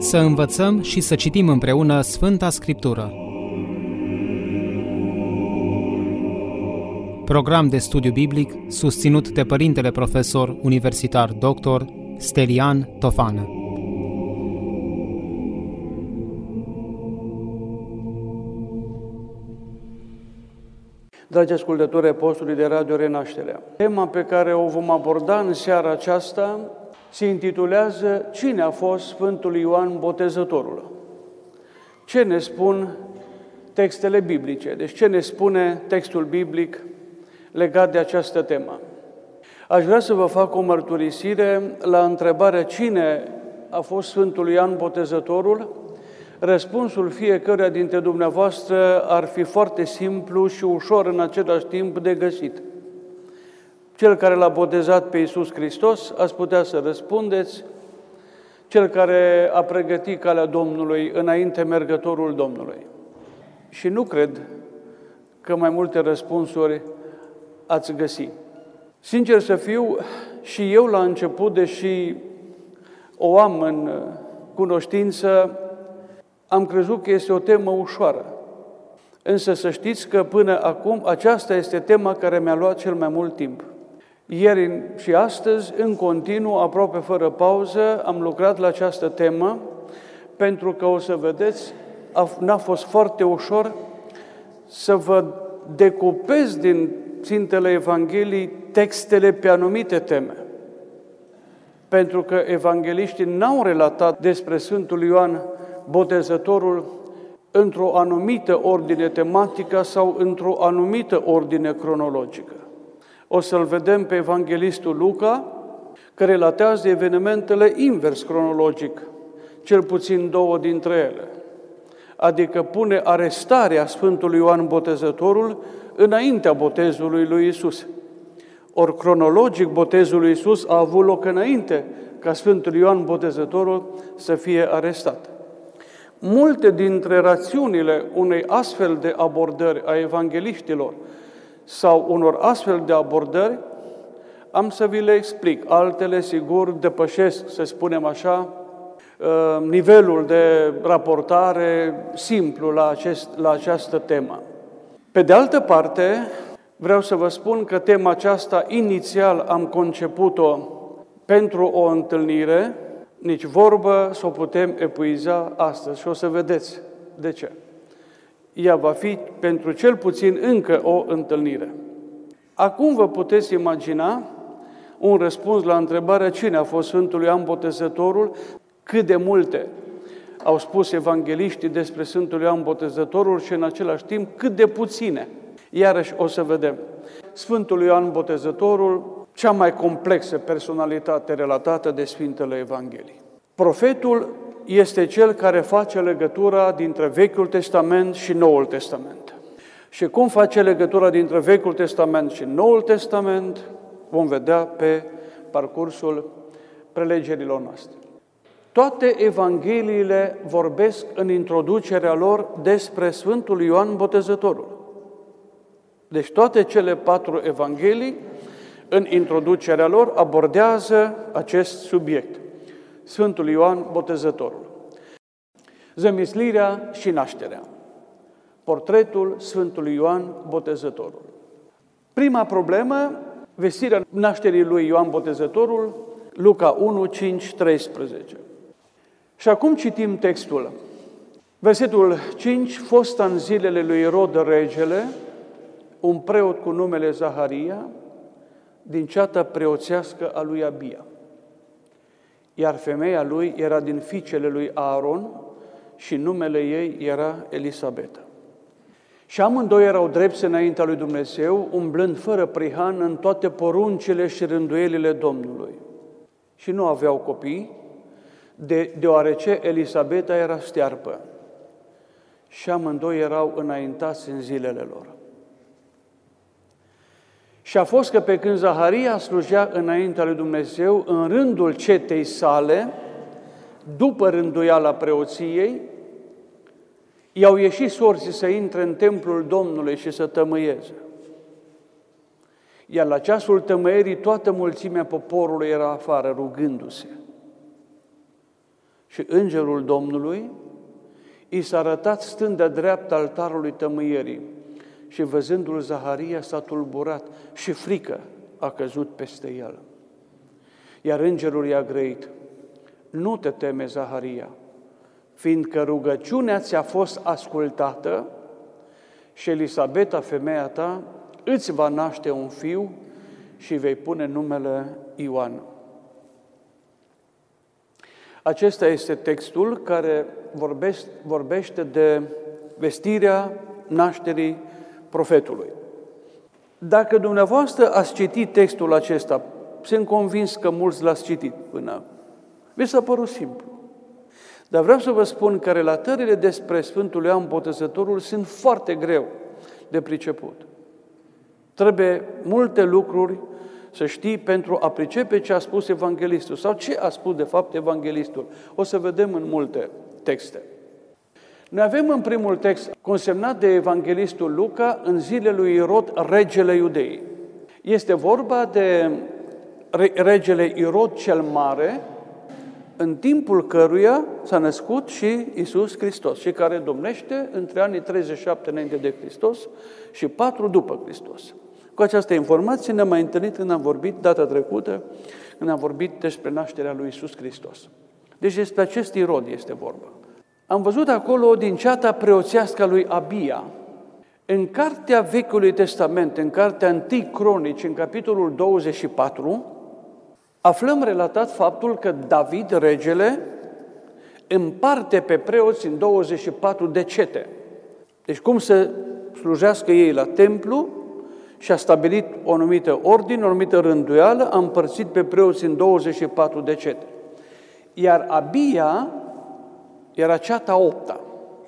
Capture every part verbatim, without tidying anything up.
Să învățăm și să citim împreună Sfânta Scriptură. Program de studiu biblic susținut de Părintele Profesor Universitar doctor Stelian Tofană. Dragi ascultători ai postului de Radio Renașterea, tema pe care o vom aborda în seara aceasta se intitulează Cine a fost Sfântul Ioan Botezătorul? Ce ne spun textele biblice? Deci ce ne spune textul biblic legat de această temă? Aș vrea să vă fac o mărturisire la întrebarea cine a fost Sfântul Ioan Botezătorul. Răspunsul fiecăruia dintre dumneavoastră ar fi foarte simplu și ușor în același timp de găsit. Cel care l-a botezat pe Iisus Hristos, ați putea să răspundeți, cel care a pregătit calea Domnului înainte mergătorul Domnului. Și nu cred că mai multe răspunsuri ați găsi. Sincer să fiu, și eu la început, deși o am în cunoștință, am crezut că este o temă ușoară. Însă să știți că până acum aceasta este tema care mi-a luat cel mai mult timp. Ieri și astăzi, în continuu, aproape fără pauză, am lucrat la această temă, pentru că, o să vedeți, n-a fost foarte ușor să vă decupez din țintele Evangheliei textele pe anumite teme. Pentru că evangheliștii n-au relatat despre Sfântul Ioan Botezătorul într-o anumită ordine tematică sau într-o anumită ordine cronologică. O să-l vedem pe evanghelistul Luca, care relatează evenimentele invers cronologic, cel puțin două dintre ele. Adică pune arestarea Sfântului Ioan Botezătorul înaintea botezului lui Iisus. Ori cronologic botezul lui Iisus a avut loc înainte ca Sfântul Ioan Botezătorul să fie arestat. Multe dintre rațiunile unei astfel de abordări a evangeliștilor sau unor astfel de abordări am să vi le explic. Altele, sigur, depășesc, să spunem așa, nivelul de raportare simplu la, acest, la această temă. Pe de altă parte, vreau să vă spun că tema aceasta inițial am conceput-o pentru o întâlnire, nici vorbă să o putem epuiza astăzi și o să vedeți de ce. Ea va fi pentru cel puțin încă o întâlnire. Acum vă puteți imagina un răspuns la întrebarea cine a fost Sfântul Ioan Botezătorul, cât de multe au spus evangeliștii despre Sfântul Ioan Botezătorul și în același timp cât de puține. Iarăși o să vedem. Sfântul Ioan Botezătorul, cea mai complexă personalitate relatată de Sfintele Evanghelii. Profetul este cel care face legătura dintre Vechiul Testament și Noul Testament. Și cum face legătura dintre Vechiul Testament și Noul Testament, vom vedea pe parcursul prelegerilor noastre. Toate evangheliile vorbesc în introducerea lor despre Sfântul Ioan Botezătorul. Deci toate cele patru evanghelii, în introducerea lor, abordează acest subiect. Sfântul Ioan Botezătorul. Zămislirea și nașterea. Portretul Sfântului Ioan Botezătorul. Prima problemă, vestirea nașterii lui Ioan Botezătorul, Luca unu, cinci, treisprezece. Și acum citim textul. Versetul cinci, fosta în zilele lui Irod regele, un preot cu numele Zaharia, din ceata preoțească a lui Abia. Iar femeia lui era din fiicele lui Aaron și numele ei era Elisabeta. Și amândoi erau drepți înaintea lui Dumnezeu, umblând fără prihan în toate poruncile și rânduielile Domnului. Și nu aveau copii, de, deoarece Elisabeta era stearpă. Și amândoi erau înaintați în zilele lor. Și a fost că pe când Zaharia slujea înaintea lui Dumnezeu, în rândul cetei sale, după rânduiala preoției, i-au ieșit sorții să intre în templul Domnului și să tămâieze. Iar la ceasul tămăierii toată mulțimea poporului era afară, rugându-se. Și îngerul Domnului i s-a arătat stând de-a dreapta altarului tămâierii și văzându-l Zaharia s-a tulburat și frică a căzut peste el. Iar îngerul i-a grăit: nu te teme, Zaharia, fiindcă rugăciunea ți-a fost ascultată și Elisabeta, femeia ta, îți va naște un fiu și vei pune numele Ioan. Acesta este textul care vorbește de vestirea nașterii profetului. Dacă dumneavoastră ați citit textul acesta, sunt convins că mulți l-ați citit până acum, vi s-a părut simplu. Dar vreau să vă spun că relatările despre Sfântul Ioan Botezătorul sunt foarte greu de priceput. Trebuie multe lucruri să știi pentru a pricepe ce a spus evanghelistul sau ce a spus de fapt evanghelistul. O să vedem în multe texte. Noi avem în primul text consemnat de evanghelistul Luca în zilele lui Irod, regele Iudeii. Este vorba de regele Irod cel Mare, în timpul căruia s-a născut și Iisus Hristos, și care domnește între anii treizeci și șapte înainte de Hristos și patru după Hristos. Cu această informație ne-am mai întâlnit când am vorbit data trecută, când am vorbit despre nașterea lui Iisus Hristos. Deci despre acest Irod este vorba. Am văzut acolo din ceata preoțească a lui Abia. În cartea Vechiului Testament, în cartea întâi Cronici, în capitolul douăzeci și patru, aflăm relatat faptul că David, regele, împarte pe preoți în douăzeci și patru de cete. Deci cum să slujească ei la templu și a stabilit o anumită ordine, o anumită rânduială, a împărțit pe preoți în douăzeci și patru de cete. Iar Abia era ceata a opta.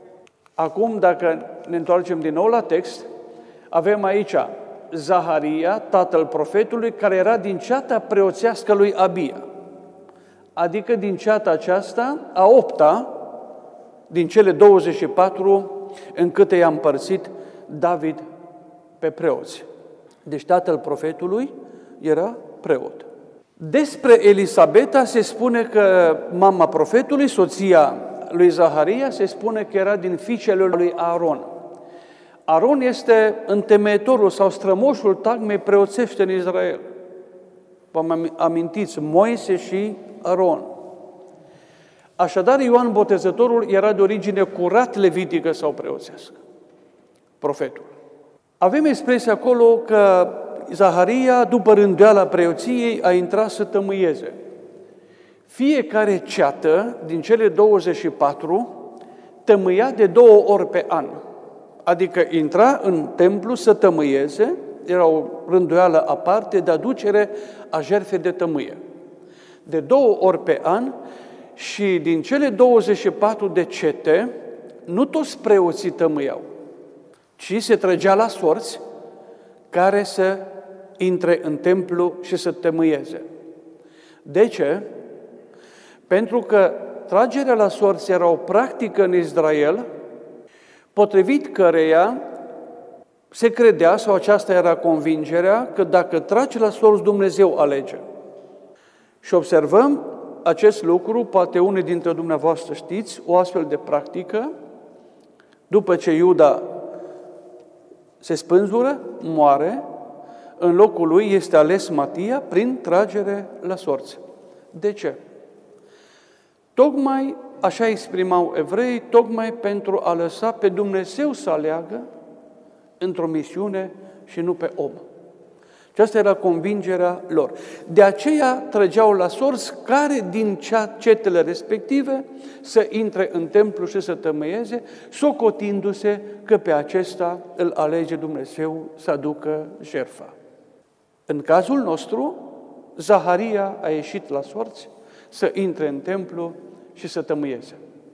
Acum, dacă ne întoarcem din nou la text, avem aici Zaharia, tatăl profetului, care era din ceata preoțească lui Abia. Adică din ceata aceasta, a opta, din cele douăzeci și patru în câte i-a împărțit David pe preoți. Deci tatăl profetului era preot. Despre Elisabeta se spune că mama profetului, soția lui Zaharia, se spune că era din fiicele lui Aaron. Aaron este întemeitorul sau strămoșul tagmei preoțește în Israel. Vă amintiți, Moise și Aaron. Așadar, Ioan Botezătorul era de origine curat levitică sau preoțească, profetul. Avem expresia acolo că Zaharia, după rânduiala preoției, a intrat să tămâieze. Fiecare ceată din cele douăzeci și patru tămâia de două ori pe an. Adică intra în templu să tămâieze, era o rânduială aparte de aducere a jertfei de tămâie. De două ori pe an, și din cele douăzeci și patru de cete, nu toți preoții tămâiau, ci se trăgea la sorți care să intre în templu și să tămâieze. De ce? Pentru că tragerea la sorți era o practică în Israel, potrivit căreia se credea, sau aceasta era convingerea, că dacă tragi la sorți, Dumnezeu alege. Și observăm acest lucru, poate unii dintre dumneavoastră știți, o astfel de practică, după ce Iuda se spânzură, moare, în locul lui este ales Matia prin tragere la sorți. De ce? Tocmai așa exprimau evreii, tocmai pentru a lăsa pe Dumnezeu să aleagă într-o misiune și nu pe om. Aceasta era convingerea lor. De aceea trăgeau la sorți care din cetele respective să intre în templu și să tămâieze, socotindu-se că pe acesta îl alege Dumnezeu să aducă jertfa. În cazul nostru, Zaharia a ieșit la sorți să intre în templu și să tămâieze.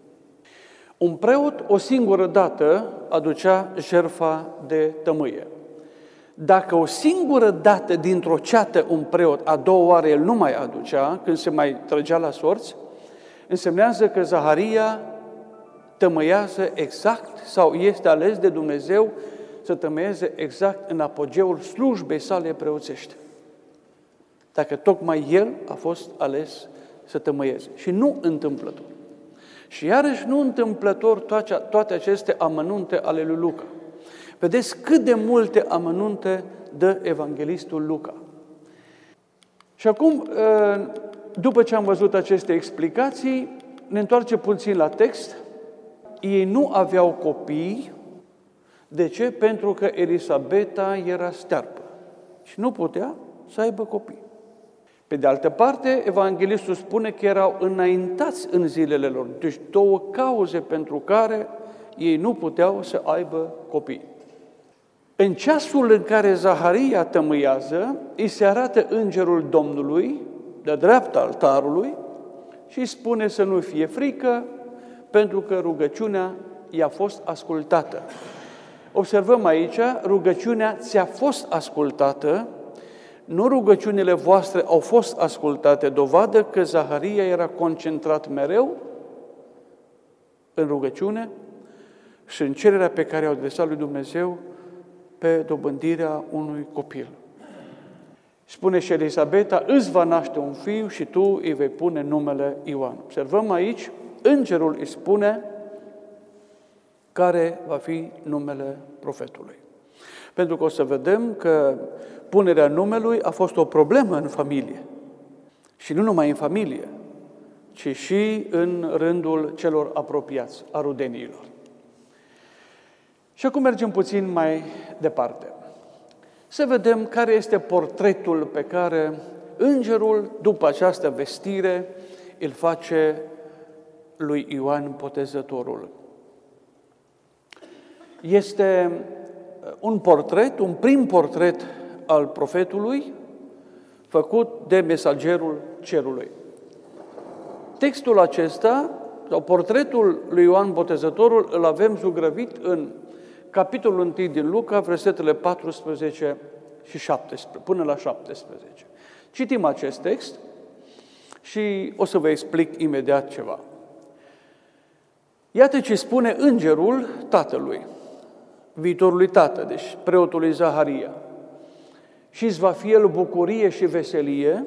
Un preot o singură dată aducea jertfa de tămâie. Dacă o singură dată dintr-o ceată un preot, a doua oară el nu mai aducea, când se mai trăgea la sorți, însemnează că Zaharia tămâiază exact sau este ales de Dumnezeu să tămâieze exact în apogeul slujbei sale preoțești. Dacă tocmai el a fost ales să tămâieze. Și nu întâmplător. Și iarăși nu întâmplător toate aceste amănunte ale lui Luca. Vedeți cât de multe amănunte dă evanghelistul Luca. Și acum, după ce am văzut aceste explicații, ne întoarcem puțin la text. Ei nu aveau copii. De ce? Pentru că Elisabeta era stearpă și nu putea să aibă copii. Pe de altă parte, evanghelistul spune că erau înaintați în zilele lor. Deci două cauze pentru care ei nu puteau să aibă copii. În ceasul în care Zaharia tămâiază, îi se arată îngerul Domnului, de dreapta altarului, și îi spune să nu fie frică, pentru că rugăciunea i-a fost ascultată. Observăm aici, rugăciunea ți-a fost ascultată, nu rugăciunile voastre au fost ascultate, dovadă că Zaharia era concentrat mereu în rugăciune și în cererea pe care o adresat lui Dumnezeu pe dobândirea unui copil. Spune și Elisabeta, îți va naște un fiu și tu îi vei pune numele Ioan. Observăm aici, îngerul îi spune care va fi numele profetului. Pentru că o să vedem că punerea numelui a fost o problemă în familie. Și nu numai în familie, ci și în rândul celor apropiați, a rudeniilor. Și acum mergem puțin mai departe. Să vedem care este portretul pe care îngerul, după această vestire, îl face lui Ioan Botezătorul. Este un portret, un prim portret al profetului, făcut de mesagerul cerului. Textul acesta, sau portretul lui Ioan Botezătorul, îl avem zugrăvit în capitolul unu din Luca, versetele paisprezece și șaptesprezece, până la șaptesprezece. Citim acest text și o să vă explic imediat ceva. Iată ce spune îngerul tatălui, viitorului tată, deci preotului Zaharia. Și îți va fi el bucurie și veselie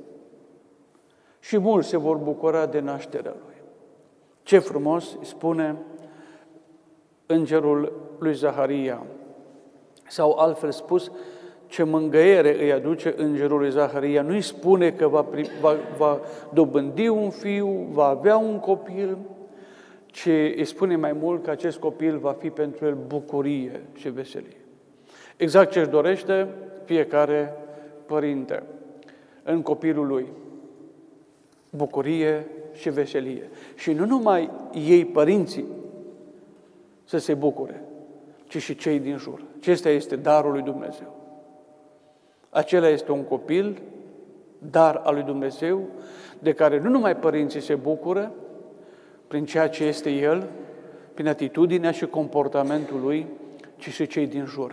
și mulți se vor bucura de nașterea lui. Ce frumos spune îngerul lui Zaharia. Sau altfel spus, ce mângâiere îi aduce îngerul lui Zaharia. Nu îi spune că va, va, va dobândi un fiu, va avea un copil, ci îi spune mai mult că acest copil va fi pentru el bucurie și veselie. Exact ce își dorește fiecare părinte în copilul lui. Bucurie și veselie. Și nu numai ei, părinții, să se bucure, ci și cei din jur. Acesta este darul lui Dumnezeu. Acela este un copil, dar al lui Dumnezeu, de care nu numai părinții se bucură, prin ceea ce este el, prin atitudinea și comportamentul lui, ci și cei din jur.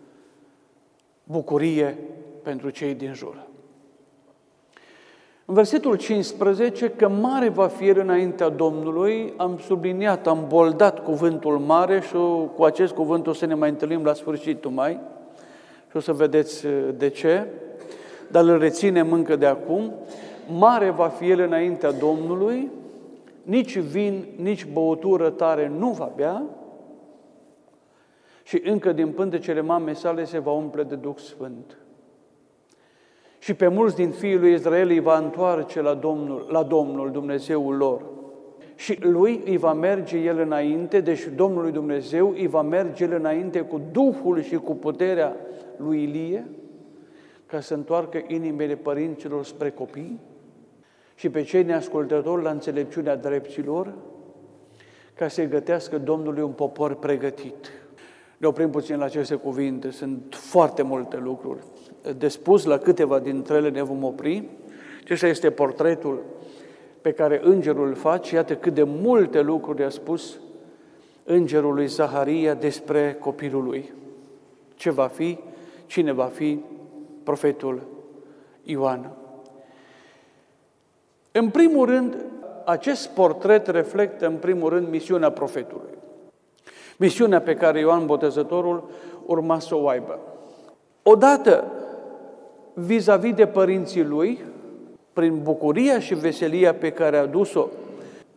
Bucurie pentru cei din jur. În versetul cincisprezece, că mare va fi el înaintea Domnului, am subliniat, am boldat cuvântul mare și cu acest cuvânt o să ne mai întâlnim la sfârșitul mai și o să vedeți de ce, dar îl reținem încă de acum. Mare va fi el înaintea Domnului, nici vin, nici băutură tare nu va bea și încă din pântecele mamei sale se va umple de Duh Sfânt. Și pe mulți din fiii lui Israel îi va întoarce la Domnul, la Domnul Dumnezeul lor. Și lui îi va merge el înainte, deci Domnului Dumnezeu îi va merge el înainte cu Duhul și cu puterea lui Ilie, ca să întoarcă inimile părinților spre copii și pe cei neascultători la înțelepciunea drepților, ca să-i gătească Domnului un popor pregătit. Ne oprim puțin la aceste cuvinte, sunt foarte multe lucruri de spus, la câteva dintre ele ne vom opri. Acesta este portretul pe care îngerul îl face. Iată cât de multe lucruri a spus îngerul lui Zaharia despre copilul lui. Ce va fi, cine va fi profetul Ioan. În primul rând, acest portret reflectă în primul rând misiunea profetului. Misiunea pe care Ioan Botezătorul urma să o aibă. Odată, vis-a-vis de părinții lui, prin bucuria și veselia pe care a adus-o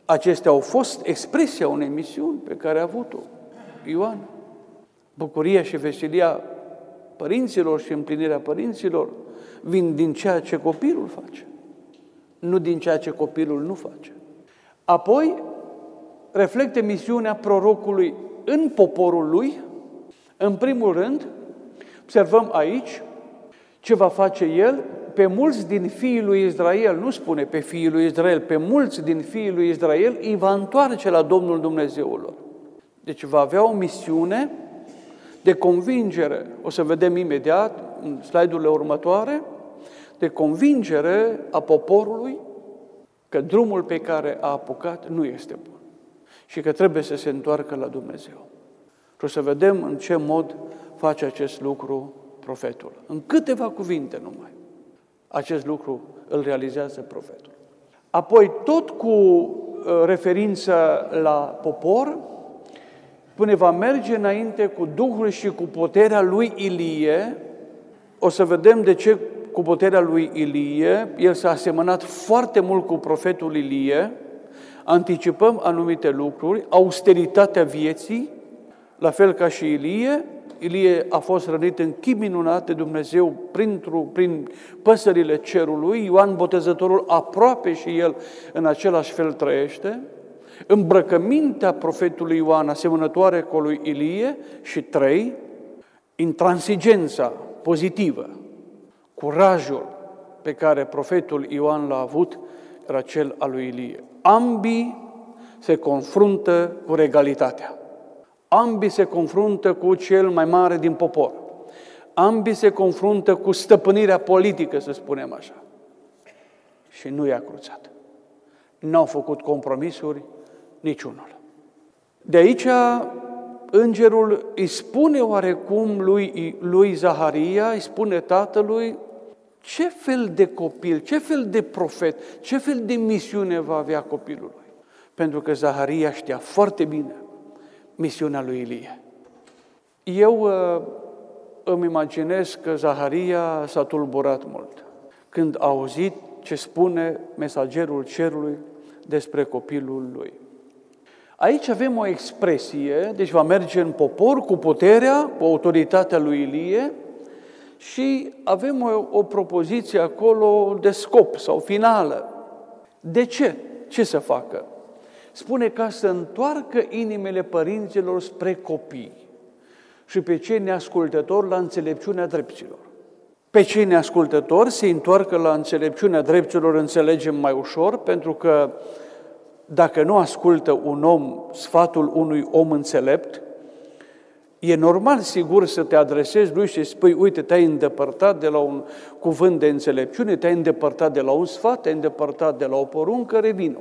Acestea au fost expresia unei misiuni pe care a avut-o Ioan. Bucuria și veselia părinților și împlinirea părinților vin din ceea ce copilul face, nu din ceea ce copilul nu face. Apoi, reflectă misiunea prorocului în poporul lui. În primul rând, observăm aici ce va face el. Pe mulți din fiii lui Israel, nu spune pe fiii lui Israel, pe mulți din fiii lui Israel îi va întoarce la Domnul Dumnezeul lor. Deci va avea o misiune de convingere, o să vedem imediat în slide-urile următoare, de convingere a poporului că drumul pe care a apucat nu este bun și că trebuie să se întoarcă la Dumnezeu. Și o să vedem în ce mod face acest lucru profetul. În câteva cuvinte numai. Acest lucru îl realizează profetul. Apoi, tot cu referință la popor, până va merge înainte cu Duhul și cu puterea lui Ilie. O să vedem de ce cu puterea lui Ilie. El s-a asemănat foarte mult cu profetul Ilie. Anticipăm anumite lucruri, austeritatea vieții, la fel ca și Ilie. Ilie a fost rănit în chip minunat de Dumnezeu prin păsările cerului. Ioan Botezătorul aproape și el în același fel trăiește. Îmbrăcămintea profetului Ioan asemănătoare cu lui Ilie. Și trei, intransigența pozitivă, curajul pe care profetul Ioan l-a avut era cel al lui Ilie. Ambii se confruntă cu regalitatea. Ambii se confruntă cu cel mai mare din popor. Ambii se confruntă cu stăpânirea politică, să spunem așa. Și nu i-a cruțat. N-au făcut compromisuri niciunul. De aici, îngerul îi spune oarecum lui, lui Zaharia, îi spune tatălui, ce fel de copil, ce fel de profet, ce fel de misiune va avea copilul lui. Pentru că Zaharia știa foarte bine misiunea lui Ilie. Eu uh, îmi imaginez că Zaharia s-a tulburat mult când a auzit ce spune mesagerul cerului despre copilul lui. Aici avem o expresie, deci va merge în popor cu puterea, cu autoritatea lui Ilie și avem o, o propoziție acolo de scop sau finală. De ce? Ce să facă? Spune ca să întoarcă inimile părinților spre copii și pe cei neascultători la înțelepciunea drepților. Pe cei neascultători se întoarcă la înțelepciunea drepților, înțelegem mai ușor, pentru că dacă nu ascultă un om sfatul unui om înțelept, e normal, sigur, să te adresezi lui și să spui, uite, te-ai îndepărtat de la un cuvânt de înțelepciune, te-ai îndepărtat de la un sfat, te-ai îndepărtat de la o poruncă, revină.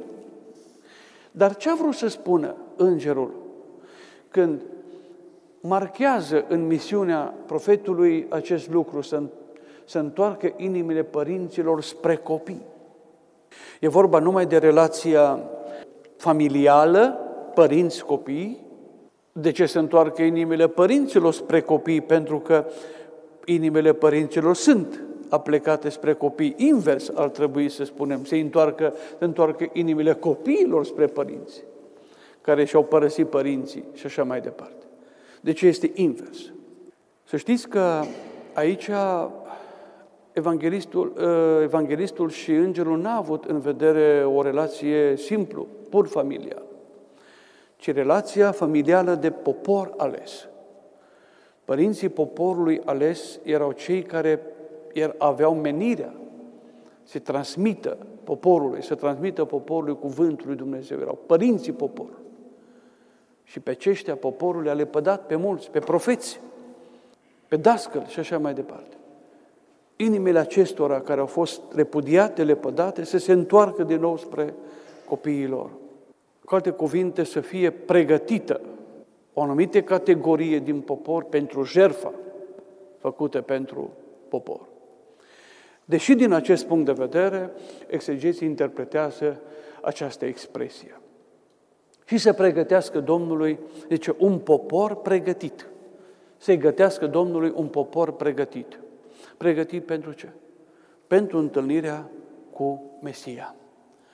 Dar ce a vrut să spună îngerul când marchează în misiunea profetului acest lucru, să, să întoarcă inimile părinților spre copii? E vorba numai de relația familială, părinți-copii. De ce se întoarcă inimile părinților spre copii? Pentru că inimile părinților sunt aplecate spre copii. Invers ar trebui să spunem, se întoarcă, se întoarcă inimile copiilor spre părinți, care și-au părăsit părinții și așa mai departe. Deci este invers. Să știți că aici evanghelistul, evanghelistul și îngerul n-a avut în vedere o relație simplu, pur familială, ci relația familială de popor ales. Părinții poporului ales erau cei care aveau menirea să transmită poporului, să transmită poporului cuvântul lui Dumnezeu. Erau părinții poporului. Și pe aceștia poporul le-a lepădat pe mulți, pe profeți, pe dascăli și așa mai departe. Inimile acestora care au fost repudiate, lepădate, să se întoarcă din nou spre copiilor. Cu alte cuvinte, să fie pregătită o anumită categorie din popor pentru jertfa făcută pentru popor. Deși din acest punct de vedere, exegeții interpretează această expresie. Și să pregătească Domnului, zice, un popor pregătit. Să-i gătească Domnului un popor pregătit. Pregătit pentru ce? Pentru întâlnirea cu Mesia.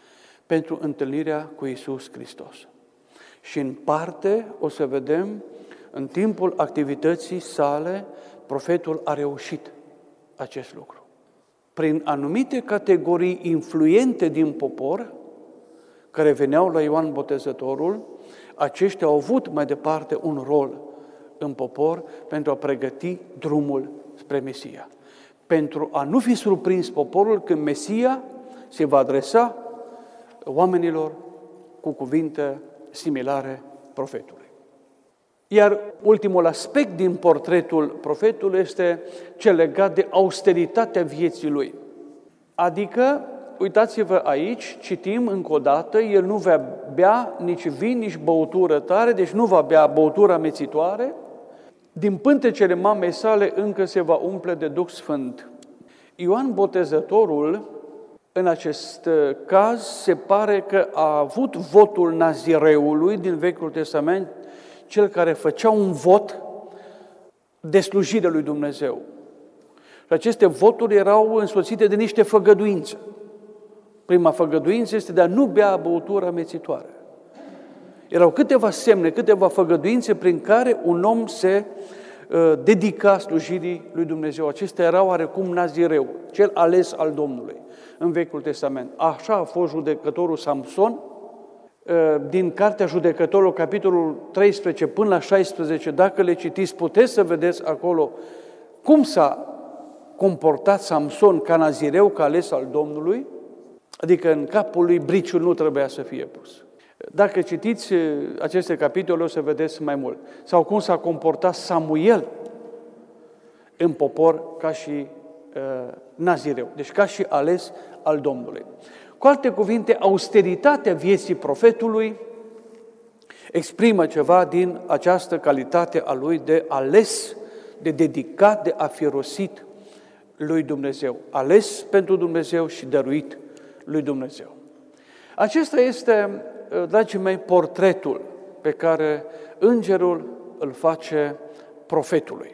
pentru întâlnirea cu Iisus Hristos. Și în parte o să vedem, în timpul activității sale, profetul a reușit acest lucru. Prin anumite categorii influente din popor, care veneau la Ioan Botezătorul, aceștia au avut mai departe un rol în popor pentru a pregăti drumul spre Mesia. Pentru a nu fi surprins poporul când Mesia se va adresa oamenilor cu cuvinte similare profetului. Iar ultimul aspect din portretul profetului este cel legat de austeritatea vieții lui. Adică, uitați-vă aici, citim încă o dată, el nu va bea nici vin, nici băutură tare, deci nu va bea băutură amețitoare, din pântecele mamei sale încă se va umple de Duh Sfânt. Ioan Botezătorul, în acest caz, se pare că a avut votul nazireului din Vechiul Testament, cel care făcea un vot de slujire lui Dumnezeu. Și aceste voturi erau însoțite de niște făgăduințe. Prima făgăduință este de a nu bea băutură amețitoare. Erau câteva semne, câteva făgăduințe prin care un om se uh, dedica slujirii lui Dumnezeu. Acestea erau oarecum nazireu, cel ales al Domnului în Vechiul Testament. Așa a fost judecătorul Samson, uh, din Cartea Judecătorilor, capitolul treisprezece până la șaisprezece, dacă le citiți, puteți să vedeți acolo cum s-a comportat Samson ca nazireu, ca ales al Domnului, adică în capul lui briciul nu trebuia să fie pus. Dacă citiți aceste capitole, o să vedeți mai mult. Sau cum s-a comportat Samuel în popor ca și uh, nazireu, deci ca și ales al Domnului. Cu alte cuvinte, austeritatea vieții profetului exprimă ceva din această calitate a lui de ales, de dedicat, de afirosit lui Dumnezeu. Ales pentru Dumnezeu și dăruit lui Dumnezeu. Acesta este, dragii mei, portretul pe care îngerul îl face profetului.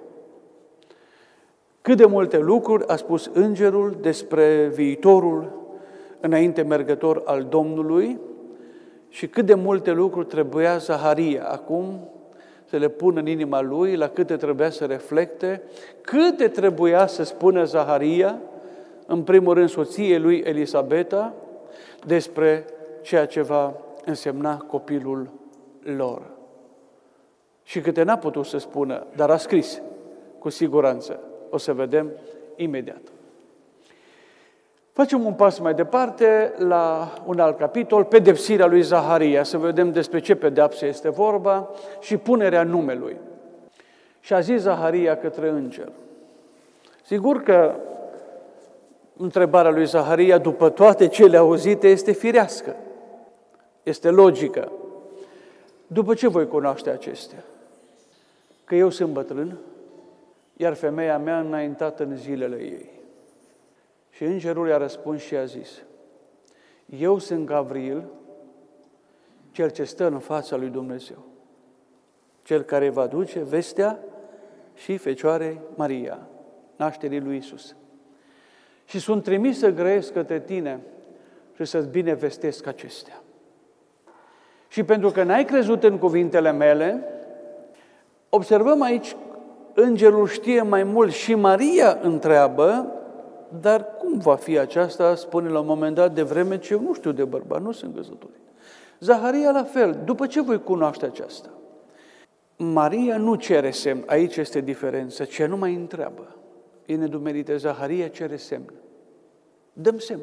Cât de multe lucruri a spus îngerul despre viitorul înainte mergător al Domnului și cât de multe lucruri trebuia Zaharia acum să le pună în inima lui, la câte trebuia să reflecte, câte trebuia să spună Zaharia, în primul rând soției lui Elisabeta, despre ceea ce va însemna copilul lor. Și câte n-a putut să spună, dar a scris, cu siguranță. O să vedem imediat. Facem un pas mai departe la un alt capitol, pedepsirea lui Zaharia, să vedem despre ce pedeapsă este vorba și punerea numelui. Și a zis Zaharia către înger. Sigur că întrebarea lui Zaharia, după toate cele auzite, este firească, este logică. După ce voi cunoaște acestea? Că eu sunt bătrân, iar femeia mea a înaintat în zilele ei. Și îngerul i-a răspuns și a zis, eu sunt Gavril, cel ce stă în fața lui Dumnezeu, cel care va duce vestea și Fecioarei Maria, nașterii lui Iisus. Și sunt trimis să grăiesc către tine și să-ți binevestesc acestea. Și pentru că n-ai crezut în cuvintele mele, observăm aici, îngerul știe mai mult și Maria întreabă, dar cum va fi aceasta, spune la un moment dat, de vreme ce eu nu știu de bărbat, nu sunt căsătorit. Zaharia la fel, după ce voi cunoaște aceasta? Maria nu cere semn, aici este diferența, ce nu mai întreabă. E nedumerită, Zaharia cere semn. Dăm semn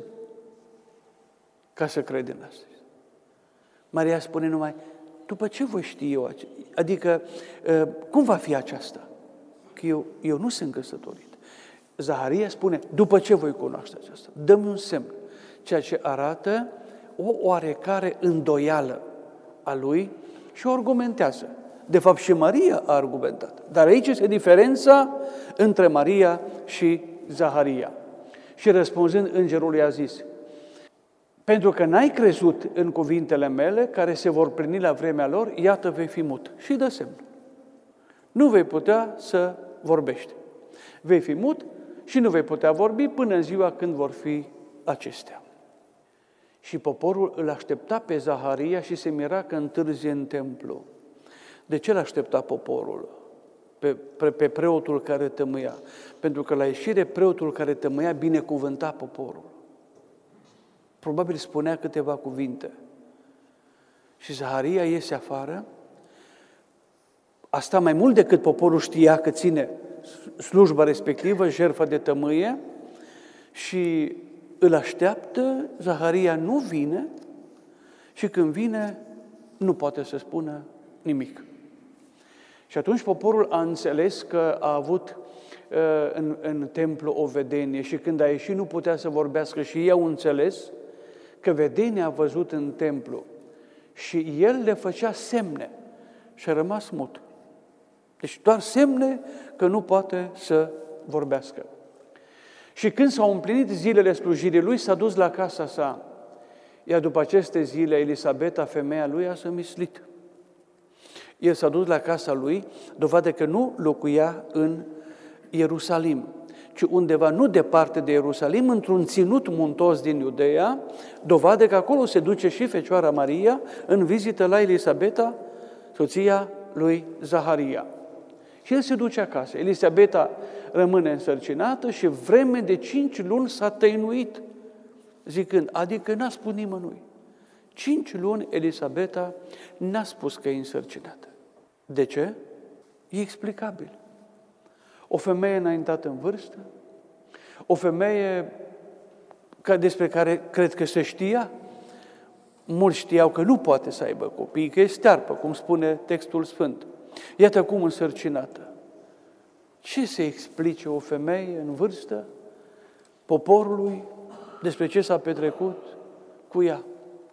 ca să credem astăzi. Maria spune numai, după ce voi ști eu? Adică, cum va fi aceasta? Că eu, eu nu sunt căsătorit. Zaharia spune, după ce voi cunoaște aceasta? Dă-mi un semn. Ceea ce arată o oarecare îndoială a lui și o argumentează. De fapt, și Maria a argumentat. Dar aici este diferența între Maria și Zaharia. Și răspunzând, îngerul i-a zis, pentru că n-ai crezut în cuvintele mele, care se vor plini la vremea lor, iată vei fi mut. Și dă semn. Nu vei putea să vorbești. Vei fi mut și nu vei putea vorbi până în ziua când vor fi acestea. Și poporul îl aștepta pe Zaharia și se mira că întârzie în templu. De ce îl aștepta poporul? Pe, pe, pe preotul care tămâia. Pentru că la ieșire preotul care tămâia binecuvânta poporul. Probabil spunea câteva cuvinte. Și Zaharia iese afară. Asta mai mult decât poporul știa că ține slujba respectivă, jertfa de tămâie, și îl așteaptă. Zaharia nu vine și când vine nu poate să spună nimic. Și atunci poporul a înțeles că a avut uh, în, în templu o vedenie și când a ieșit nu putea să vorbească și ei au înțeles că vedenia a văzut în templu și el le făcea semne și a rămas mut. Deci doar semne că nu poate să vorbească. Și când s-au împlinit zilele slujirii lui, s-a dus la casa sa. Iar după aceste zile, Elisabeta, femeia lui, a sămislit. El s-a dus la casa lui, dovadă că nu locuia în Ierusalim, ci undeva nu departe de Ierusalim, într-un ținut muntos din Iudeea, dovadă că acolo se duce și Fecioara Maria în vizită la Elisabeta, soția lui Zaharia. Și el se duce acasă. Elisabeta rămâne însărcinată și vreme de cinci luni s-a tăinuit, zicând, adică n-a spus nimănui. Cinci luni Elisabeta n-a spus că e însărcinată. De ce? E explicabil. O femeie înaintată în vârstă, o femeie despre care cred că se știa, mulți știau că nu poate să aibă copii, că e stearpă, cum spune textul Sfânt. Iată cum însărcinată. Ce se explice o femeie în vârstă poporului despre ce s-a petrecut cu ea?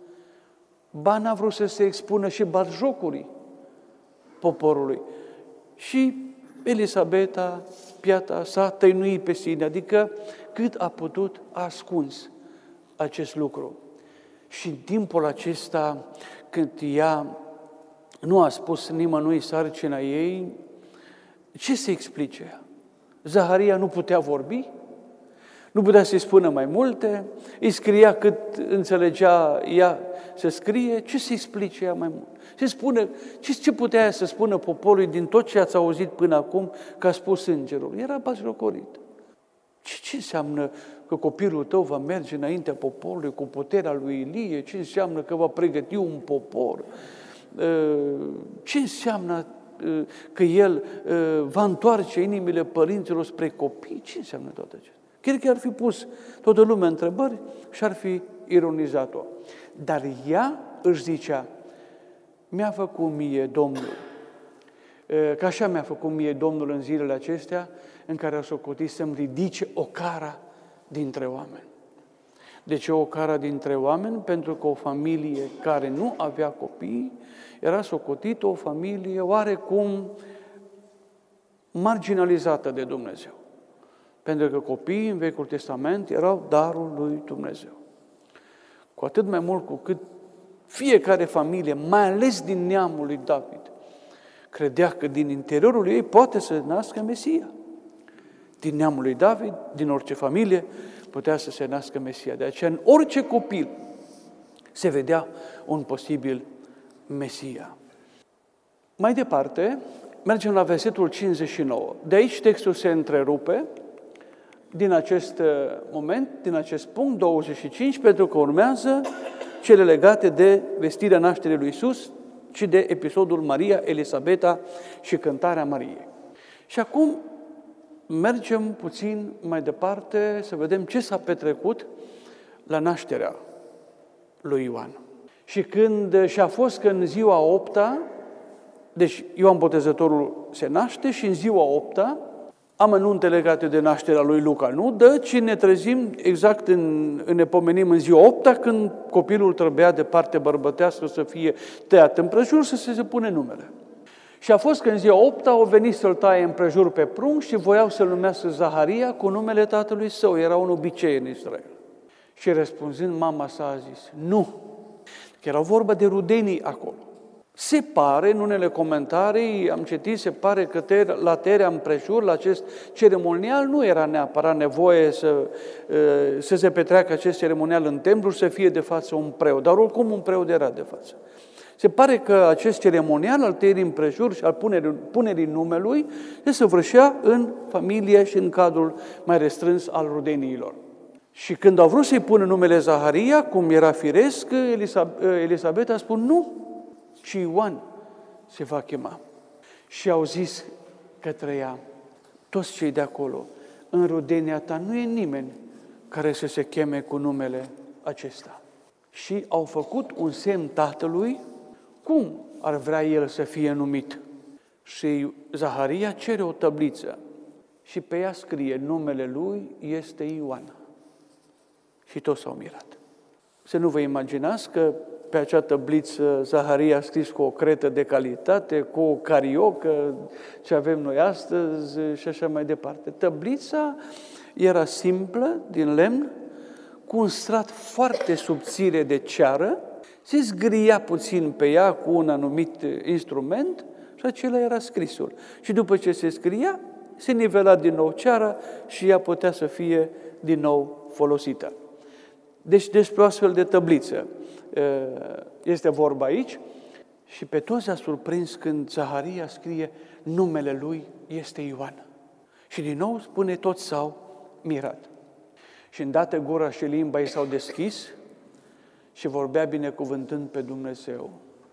Ba n-a vrut să se expună și batjocurii poporului. Și Elisabeta, piata, s-a tăinuit pe sine, adică cât a putut a ascuns acest lucru. Și în timpul acesta, când ea nu a spus nimănui sarcina ei, ce se explice ea? Zaharia nu putea vorbi? Nu putea să-i spună mai multe? Îi scria cât înțelegea ea să scrie? Ce se explice ea mai mult? Ce, spune, ce, ce putea ea să spună poporului din tot ce ați auzit până acum că a spus îngerul? Era batjocorit. Ce, ce înseamnă că copilul tău va merge înaintea poporului cu puterea lui Ilie? Ce înseamnă că va pregăti un popor? Ce înseamnă că el va întoarce inimile părinților spre copii? Ce înseamnă toate acestea? Chiar că ar fi pus toată lumea întrebări și ar fi ironizat-o. Dar ea își zicea, mi-a făcut mie Domnul, că așa mi-a făcut mie Domnul în zilele acestea în care a socotit să-mi ridice o cara dintre oameni. De ce o cara dintre oameni? Pentru că o familie care nu avea copii era socotită o familie oarecum marginalizată de Dumnezeu. Pentru că copiii în Vechiul Testament erau darul lui Dumnezeu. Cu atât mai mult cu cât fiecare familie, mai ales din neamul lui David, credea că din interiorul ei poate să nască Mesia. Din neamul lui David, din orice familie, putea să se nască Mesia. De aceea, în orice copil se vedea un posibil Mesia. Mai departe, mergem la versetul cincizeci și nouă. De aici textul se întrerupe, din acest moment, din acest punct douăzeci și cinci, pentru că urmează cele legate de vestirea nașterii lui Iisus și de episodul Maria, Elisabeta și cântarea Mariei. Și acum mergem puțin mai departe să vedem ce s-a petrecut la nașterea lui Ioan. Și când și-a fost că în ziua opta, deci Ioan Botezătorul se naște și în ziua opta, amănunte legate de nașterea lui Luca nu dă, ci ne trezim exact, în, ne pomenim în ziua opta, când copilul trebuia de parte bărbătească să fie tăiat împrejur, să se pune numele. Și a fost că în ziua opta au venit să-l taie împrejur pe prunc și voiau să-l numească Zaharia cu numele tatălui său. Era un obicei în Israel. Și răspunzând, mama sa a zis, nu, că era vorba de rudenii acolo. Se pare, în unele comentarii, am citit, se pare că ter, la terea împrejur, la acest ceremonial, nu era neapărat nevoie să, să se petreacă acest ceremonial în templu și să fie de față un preot, dar oricum un preot era de față. Se pare că acest ceremonial al tăierii împrejur și al punerii, punerii numelui se săvârșea în familie și în cadrul mai restrâns al rudeniilor. Și când au vrut să-i pună numele Zaharia, cum era firesc, Elisabeta a spus nu, ci Ioan se va chema. Și au zis către ea, toți cei de acolo, în rudenia ta nu e nimeni care să se cheme cu numele acesta. Și au făcut un semn tatălui, cum ar vrea el să fie numit. Și Zaharia cere o tabliță și pe ea scrie, numele lui este Ioan. Și toți s-au mirat. Să nu vă imaginați că pe acea tabliță Zaharia a scris cu o cretă de calitate, cu o cariocă, ce avem noi astăzi și așa mai departe. Tablița era simplă, din lemn, cu un strat foarte subțire de ceară, se zgâria puțin pe ea cu un anumit instrument și acela era scrisul. Și după ce se scria, se nivela din nou ceara și ea putea să fie din nou folosită. Deci despre o astfel de tabliță este vorba aici și pe toți a surprins când Zaharia scrie numele lui este Ioan. Și din nou spune toți s-au mirat. Și îndată gura și limba ei s-au deschis și vorbea binecuvântând pe Dumnezeu.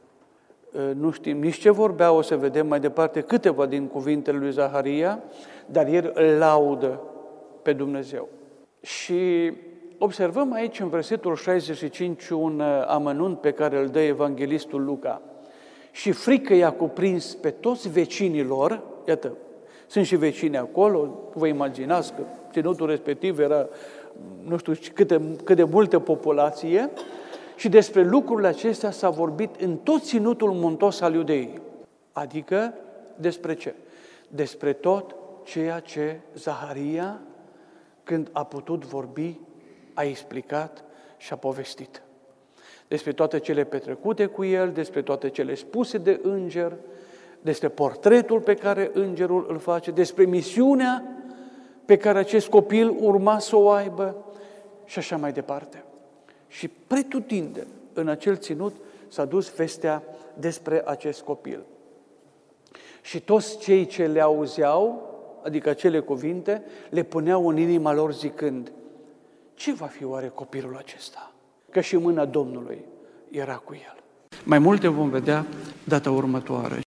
Nu știm nici ce vorbea, o să vedem mai departe câteva din cuvintele lui Zaharia, dar el îl laudă pe Dumnezeu. Și observăm aici în versetul șaizeci și cinci un amănunt pe care îl dă evanghelistul Luca. Și frică i-a cuprins pe toți vecinilor, iată, sunt și vecini acolo, vă imaginați că ținutul respectiv era, nu știu câte, cât de multă populație, și despre lucrurile acestea s-a vorbit în tot ținutul muntos al Iudeii. Adică despre ce? Despre tot ceea ce Zaharia, când a putut vorbi, a explicat și a povestit. Despre toate cele petrecute cu el, despre toate cele spuse de înger, despre portretul pe care îngerul îl face, despre misiunea pe care acest copil urma să o aibă și așa mai departe. Și pretutindeni în acel ținut s-a dus vestea despre acest copil. Și toți cei ce le auzeau, adică acele cuvinte, le puneau în inima lor zicând, ce va fi oare copilul acesta? Că și mâna Domnului era cu el. Mai multe vom vedea data următoare.